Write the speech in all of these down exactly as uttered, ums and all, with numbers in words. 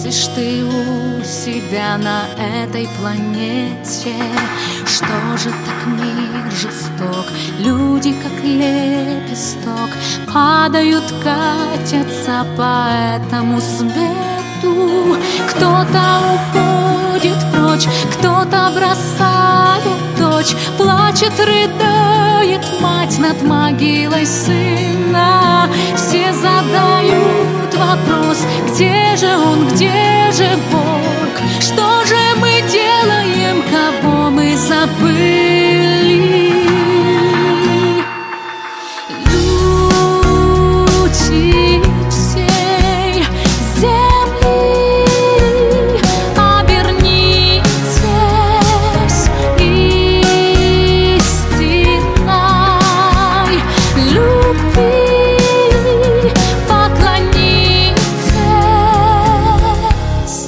Спросишь ты у себя на этой планете, что же так мир жесток? Люди, как лепесток, падают, катятся по этому свету. Кто-то уходит прочь, кто-то бросает дочь, плачет, рыдает мать над могилой сына. Все задают вопрос: где же он, где же Бог? Что же мы делаем, кого мы забыли? Люди всей земли, обернитесь истинной любви, поклонитесь.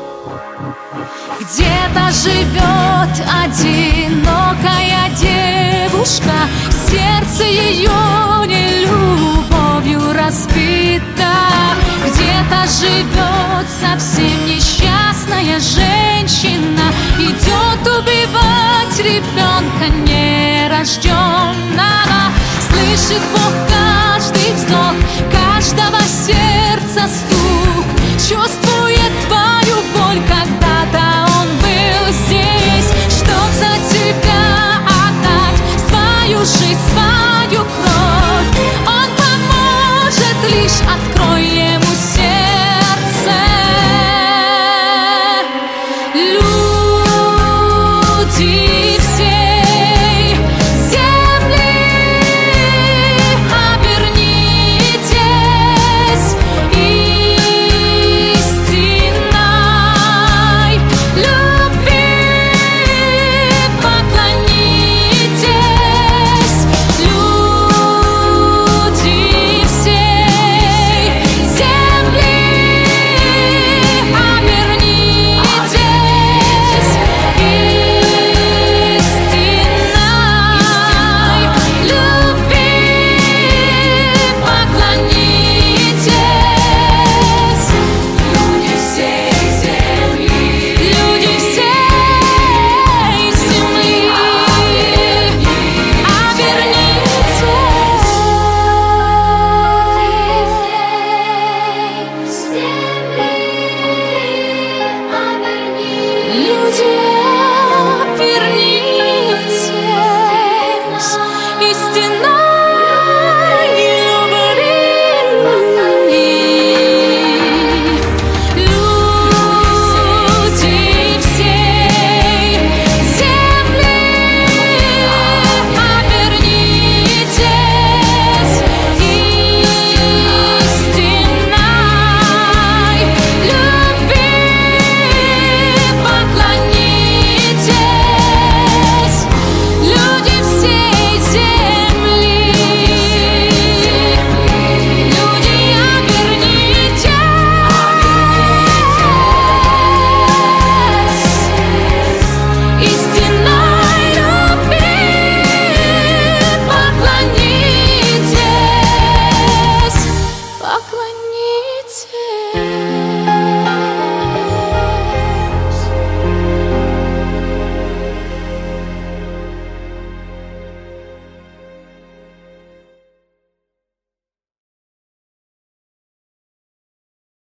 Где-то живет одинокая девушка, сердце ее не любовью разбито. Где-то живет совсем несчастная женщина, идет убивать ребенка нерожденного. Слышит Бог каждый вздох, каждого сердца стук, чувствует твою боль, когда-то он был здесь, чтоб за тебя отдать свою жизнь, свою кровь. Он поможет, лишь открой ему сердце. Люди всей земли, обернитесь истинной любви, поклонитесь. Люди всей земли, обернитесь истинной любви, поклонитесь. Люди всей земли, люди всей земли, обернитесь. Люди, обернитесь истинной любви. Люди всей земли, обернитесь истинной любви, поклонитесь. Люди всей земли, люди, обернитесь истинной любви, поклонитесь, поклонитесь.